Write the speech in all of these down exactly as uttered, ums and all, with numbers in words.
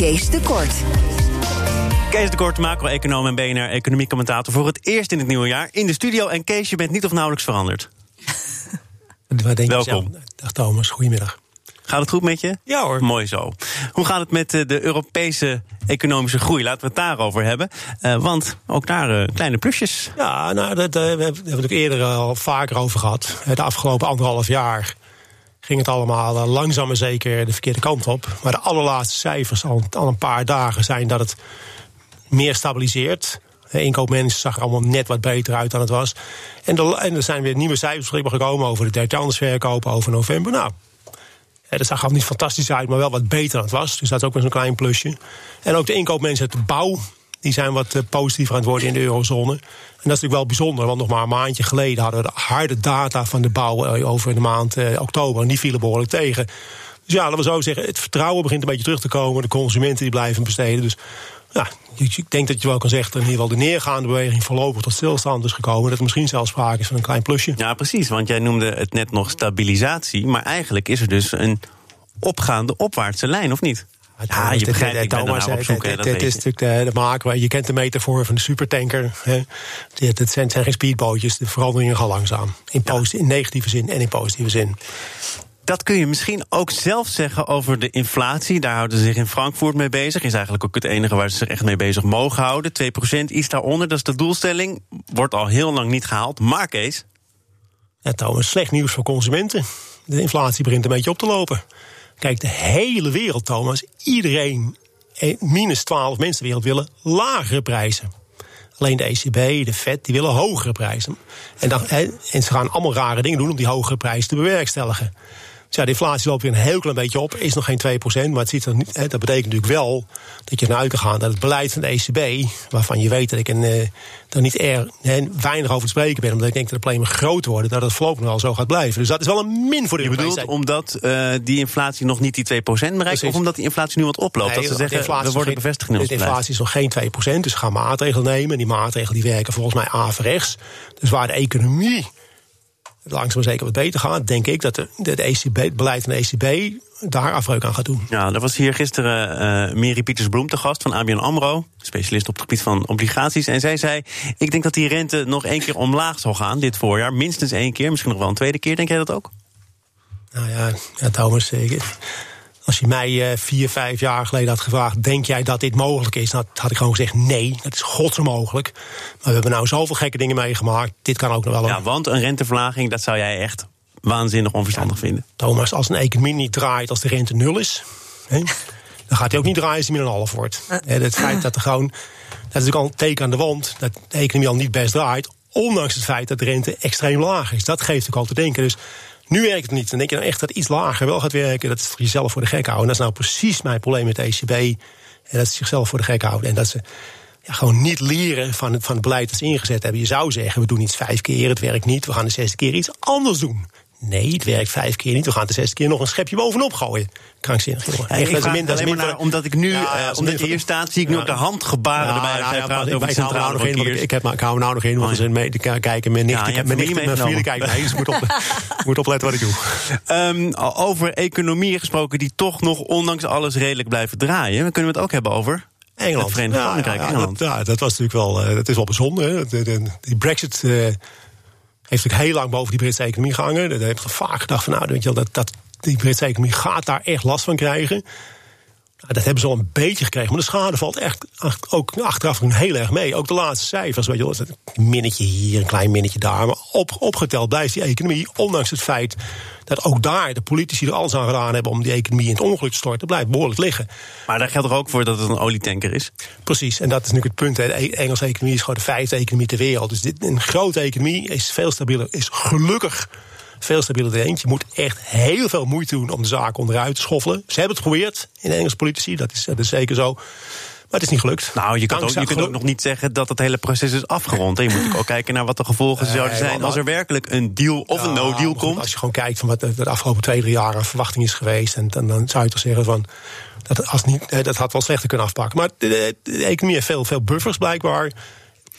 Kees de Kort. Kees de Kort, macro-econoom en B N R-economiecommentator voor het eerst in het nieuwe jaar in de studio. En Kees, je bent niet of nauwelijks veranderd. Wat denk Welkom. Je Dag Thomas, goedemiddag. Gaat het goed met je? Ja hoor. Mooi zo. Hoe gaat het met de Europese economische groei? Laten we het daarover hebben. Uh, want ook daar uh, kleine plusjes. Ja, nou, dat, uh, we hebben het ook eerder al vaker over gehad. De afgelopen anderhalf jaar ging het allemaal uh, langzaam maar zeker de verkeerde kant op. Maar de allerlaatste cijfers al, al een paar dagen zijn dat het meer stabiliseert. De inkoopmanagers zag er allemaal net wat beter uit dan het was. En, de, en er zijn weer nieuwe cijfers beschikbaar gekomen over de detailhandelsverkoop over november. Nou, dat zag er niet fantastisch uit, maar wel wat beter dan het was. Dus dat is ook weer zo'n klein plusje. En ook de inkoopmensen uit de bouw, die zijn wat uh, positiever aan het worden in de eurozone. En dat is natuurlijk wel bijzonder, want nog maar een maandje geleden hadden we de harde data van de bouw uh, over de maand uh, oktober. En die vielen behoorlijk tegen. Dus ja, laten we zo zeggen, het vertrouwen begint een beetje terug te komen. De consumenten die blijven besteden. Dus ja, ik denk dat je wel kan zeggen dat in ieder geval de neergaande beweging voorlopig tot stilstand is gekomen. Dat er misschien zelfs sprake is van een klein plusje. Ja, precies, want jij noemde het net nog stabilisatie. Maar eigenlijk is er dus een opgaande opwaartse lijn, of niet? Ja, je begrijpt, ik ben daar op zoek. Het is natuurlijk de, de macro. Je kent de metafoor van de supertanker. Het zijn geen speedbootjes. De veranderingen gaan langzaam. In, posit- in negatieve zin en in positieve zin. Dat kun je misschien ook zelf zeggen over de inflatie. Daar houden ze zich in Frankfurt mee bezig. Is eigenlijk ook het enige waar ze zich echt mee bezig mogen houden. twee procent, iets daaronder, dat is de doelstelling. Wordt al heel lang niet gehaald. Maar Kees? Ja, trouwens, slecht nieuws voor consumenten. De inflatie begint een beetje op te lopen. Kijk, de hele wereld, Thomas, iedereen, minus twaalf mensen in de wereld willen lagere prijzen. Alleen de E C B, de Fed, die willen hogere prijzen. En, dan, en ze gaan allemaal rare dingen doen om die hogere prijzen te bewerkstelligen. Dus ja, de inflatie loopt weer een heel klein beetje op. Is nog geen twee procent, maar het ziet er niet, dat betekent natuurlijk wel dat je ernaar uit kan gaan dat het beleid van de E C B, waarvan je weet dat ik een, uh, er niet erg uh, weinig over te spreken ben, omdat ik denk dat de problemen groot worden, dat het voorlopig nog wel zo gaat blijven. Dus dat is wel een min voor de Je bedoelt omdat uh, die inflatie nog niet die twee procent bereikt, Precies. Of omdat die inflatie nu wat oploopt? Nee, dat ze zeggen, we worden bevestigd in ons beleid. De inflatie is nog geen twee procent, dus we gaan maatregelen nemen. En die maatregelen die werken volgens mij averechts. Dus waar de economie langzaam maar zeker wat beter gaat, denk ik dat de, de E C B, het beleid van de E C B daar afbreuk aan gaat doen. Ja, er was hier gisteren uh, Mary Pieters-Bloem te gast van A B N AMRO, specialist op het gebied van obligaties. En zij zei, ik denk dat die rente nog één keer omlaag zal gaan dit voorjaar. Minstens één keer, misschien nog wel een tweede keer. Denk jij dat ook? Nou ja, ja Thomas, zeker. Als je mij uh, vier, vijf jaar geleden had gevraagd, denk jij dat dit mogelijk is? Nou, had ik gewoon gezegd, nee, dat is godsonmogelijk. Maar we hebben nou zoveel gekke dingen meegemaakt. Dit kan ook nog wel. Ja, want een renteverlaging, dat zou jij echt natuurlijk onverstandig ja, vinden. Thomas, als een economie niet draait als de rente nul is, hè, dan gaat hij ook niet draaien als hij meer een half wordt. Hè, het feit dat er gewoon, dat is natuurlijk al een teken aan de wand, dat de economie al niet best draait, ondanks het feit dat de rente extreem laag is. Dat geeft ook al te denken. Dus nu werkt het niet. Dan denk je nou echt dat iets lager wel gaat werken. Dat is jezelf voor de gek houden. En dat is nou precies mijn probleem met de E C B. En dat ze zichzelf voor de gek houden. En dat ze ja, gewoon niet leren van het, van het beleid dat ze ingezet hebben. Je zou zeggen, we doen iets vijf keer, het werkt niet. We gaan de zesde keer iets anders doen. Nee, het werkt vijf keer niet. We gaan de zesde keer nog een schepje bovenop gooien. Krankzinnig, jongen. Ja, ik vraag min, dat is min naar, omdat ik nu, ja, uh, omdat je hier staat, zie ik nu ook de handgebaren ja, erbij. Ja, ja, ja, ik, ik, hou nou nog in, ik, ik, heb, ik hou nou nog in, want we zijn mee te kijken. Mijn nicht, ja, ik heb mijn nicht en mijn vrienden kijken. Nee, dus ik moet, op, moet opletten wat ik doe. Um, over economieën gesproken die toch nog, ondanks alles, redelijk blijven draaien. Dan kunnen we het ook hebben over Engeland. Het Verenigd Koninkrijk, ja, ja, Engeland. Dat, ja, dat was natuurlijk wel, uh, dat is wel bijzonder. Hè. De, de, die Brexit Uh, heeft natuurlijk heel lang boven die Britse economie gehangen. Dat heeft vaak gedacht van, nou, weet je wel, dat, dat die Britse economie gaat daar echt last van krijgen. Nou, dat hebben ze al een beetje gekregen, maar de schade valt echt ook achteraf heel erg mee. Ook de laatste cijfers, weet je wel, een minnetje hier, een klein minnetje daar. Maar op, opgeteld blijft die economie, ondanks het feit dat ook daar de politici er alles aan gedaan hebben om die economie in het ongeluk te storten, blijft behoorlijk liggen. Maar daar geldt er ook voor dat het een olietanker is? Precies, en dat is natuurlijk het punt. Hè. De Engelse economie is gewoon de vijfde economie ter wereld. Dus dit, een grote economie is veel stabieler, is gelukkig veel stabieler dan eentje. Je moet echt heel veel moeite doen om de zaak onderuit te schoffelen. Ze hebben het geprobeerd in de Engelse politici, dat is, dat is zeker zo. Maar het is niet gelukt. Nou, je, kan ook, je kunt ook nog niet zeggen dat het hele proces is afgerond. En je moet natuurlijk ook kijken naar wat de gevolgen uh, zouden zijn als er werkelijk een deal of ja, een no-deal komt. Als je gewoon kijkt van wat de afgelopen twee, drie jaar een verwachting is geweest, en dan, dan zou je toch zeggen van dat, als niet, dat had wel slechter kunnen afpakken. Maar de, de, de economie heeft veel, veel buffers blijkbaar.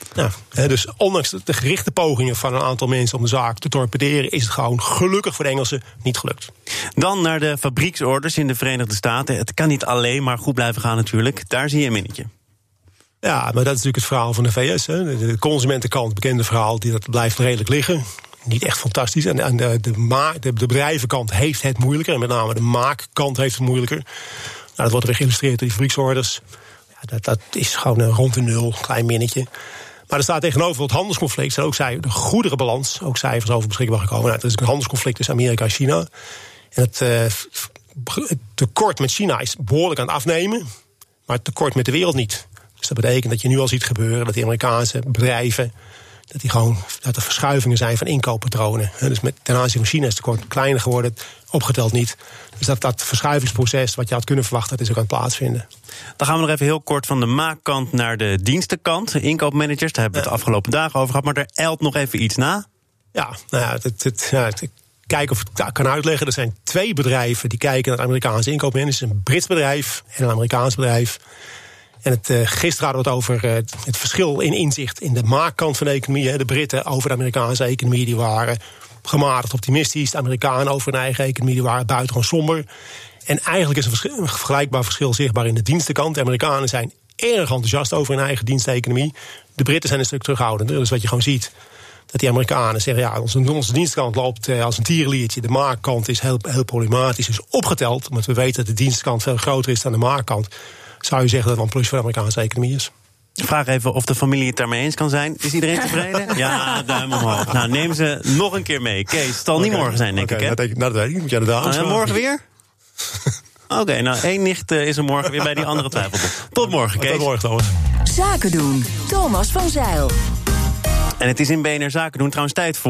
Ja, dus ondanks de gerichte pogingen van een aantal mensen om de zaak te torpederen, is het gewoon gelukkig voor de Engelsen niet gelukt. Dan naar de fabrieksorders in de Verenigde Staten. Het kan niet alleen maar goed blijven gaan natuurlijk. Daar zie je een minnetje. Ja, maar dat is natuurlijk het verhaal van de V S. Hè. De consumentenkant, het bekende verhaal, die, dat blijft redelijk liggen. Niet echt fantastisch. En, en de, de, ma- de, de bedrijvenkant heeft het moeilijker. En met name de maakkant heeft het moeilijker. Nou, dat wordt weer geïllustreerd door die fabrieksorders. Ja, dat, dat is gewoon een rond de nul, klein minnetje. Maar er staat tegenover het handelsconflict, zijn ook zij, de goederenbalans, ook cijfers over beschikbaar gekomen. Nou, er is een handelsconflict tussen Amerika en China. En het, uh, het tekort met China is behoorlijk aan het afnemen, maar het tekort met de wereld niet. Dus dat betekent dat je nu al ziet gebeuren dat die Amerikaanse bedrijven, dat, die gewoon, dat er verschuivingen zijn van inkooppatronen. Dus met, ten aanzien van China is het tekort kleiner geworden, opgeteld niet. Dus dat, dat verschuivingsproces wat je had kunnen verwachten, dat is ook aan het plaatsvinden. Dan gaan we nog even heel kort van de maakkant naar de dienstenkant. Inkoopmanagers, daar hebben we het de afgelopen dagen over gehad. Maar er eilt nog even iets na. Ja, nou ja, het, het, ja, het, kijken of ik het kan uitleggen. Er zijn twee bedrijven die kijken naar Amerikaanse inkoopmanagers. Een Brits bedrijf en een Amerikaans bedrijf. En het, uh, gisteren hadden we het over uh, het, het verschil in inzicht in de maakkant van de economie. Hè. De Britten over de Amerikaanse economie, die waren gematigd optimistisch. De Amerikanen over hun eigen economie, die waren buitengewoon somber. En eigenlijk is een, verschil, een vergelijkbaar verschil zichtbaar in de dienstenkant. De Amerikanen zijn erg enthousiast over hun eigen diensteconomie. De Britten zijn een stuk terughoudender. Dus wat je gewoon ziet, dat die Amerikanen zeggen, ja, onze, onze dienstkant loopt uh, als een tierenliertje. De maakkant is heel, heel problematisch. Dus opgeteld, omdat we weten dat de dienstkant veel groter is dan de maakkant, zou je zeggen dat het een plus voor de Amerikaanse economie is. Ik vraag even of de familie het daarmee eens kan zijn. Is iedereen tevreden? Ja, duim omhoog. Nou, neem ze nog een keer mee. Kees, het zal niet okay, morgen zijn, denk okay, ik, hè? Nou, dat weet ik. Moet jij de dames uh, morgen weer? Oké, okay, nou, één nicht uh, is er morgen weer bij die andere twijfel. Tot morgen, Kees. Tot morgen, Thomas. Zaken doen. Thomas van Zijl. En het is in B N R Zaken doen trouwens tijd voor